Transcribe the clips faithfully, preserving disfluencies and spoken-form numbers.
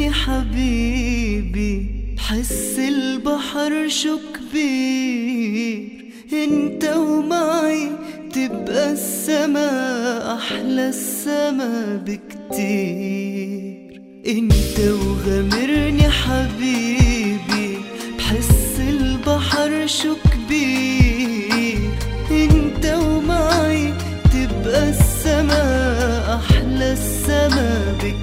غامرني حبيبي، بحس البحر شو كبير. انت ومعي تبقى السما أحلى السما بكتير. انت وغامرني حبيبي، بحس البحر شو كبير. انت ومعي تبقى السما أحلى السما بكتير.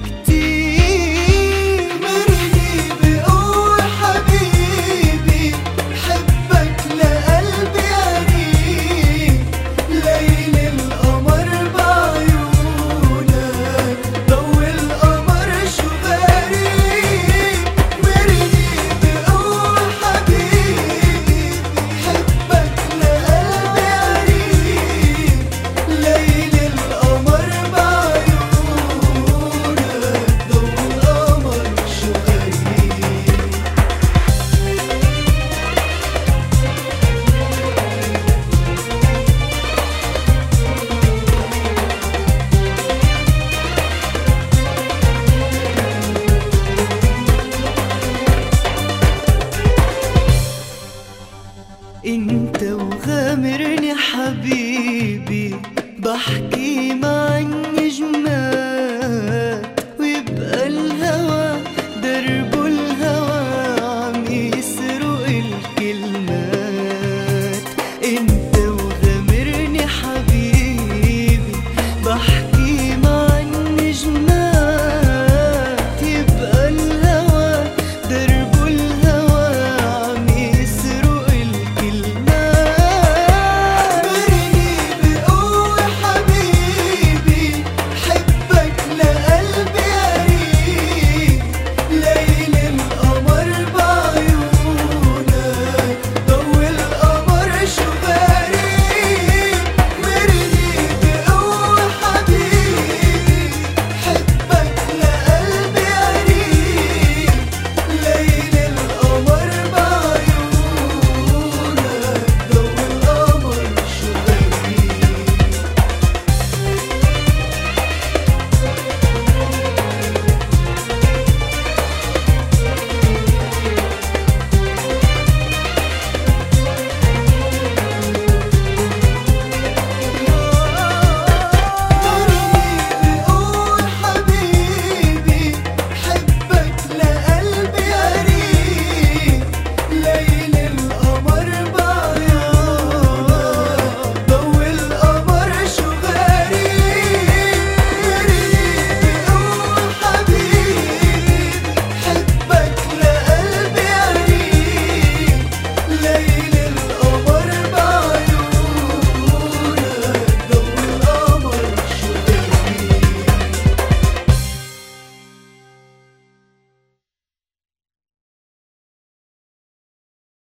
مرني بقول حبيبي، بحبك لقلبي قريب. ليل القمر بعيونك، ضوء القمر شو غريب. مرني بقول حبيبي، بحبك لقلبي قريب. ليل القمر بعيونك، ضوء القمر شو غريب. انت وغامرني حبيبي، بحكي مع النجم